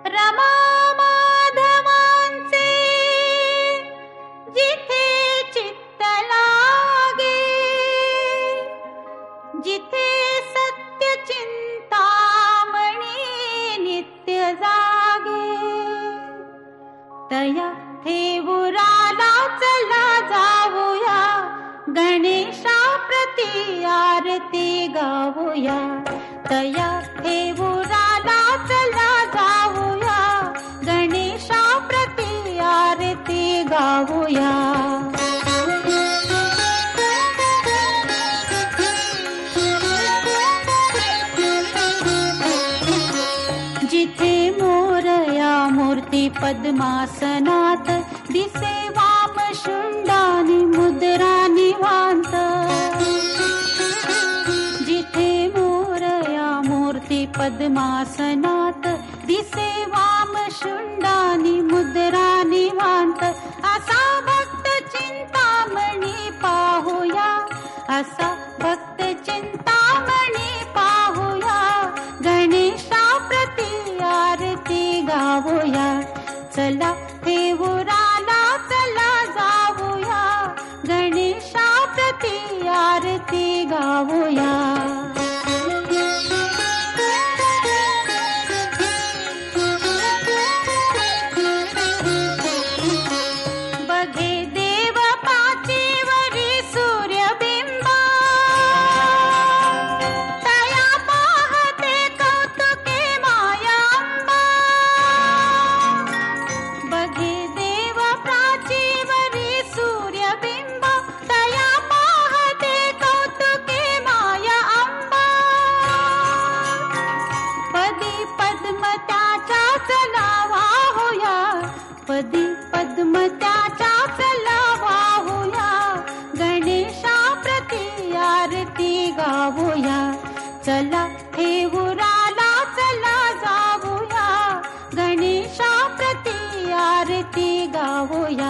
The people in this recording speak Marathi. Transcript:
रमा माधवांचे जिथे चित्त लागे, जिथे सत्य चिंतामणी नित्य जागे, तया ठेवुराला चला जाऊया, गणेशा प्रति आरती गाऊया. तया ठेवुराला चला जाऊया, गणेशा प्रति आरती गाऊया. जिथे मोरया मूर्ती पद्मासनात, दिसे वाम शुंडानी मुद्रा निवांत. जिथे मोरया मूर्ती पद्मासनात, दिसे वाम शुंडानी मुद्रा निवांत. असा भक्त चिंतामणी पाहूया, असा भक्त चिंतामणी पाहूया, गणेशा प्रति आरती गाऊया. चला ठेवुराला चला जाऊया, गणेशा प्रति आरती गाऊया. बघे देव पाचीवरी सूर्यबिंब, तया पाहते कौतुके मायांबा. बघे देव प्राचीवरी सूर्यबिंब, तया पाहते कौतुके माया अंबा. पदी पद्म त्याच्या चला वाहूया, पदी पद्म त्याच्या चला वाहूया, गणेशा प्रति आरती गाऊया. चला ठेवुराला चला जाऊया, गणेशा प्रति आरती गाऊया.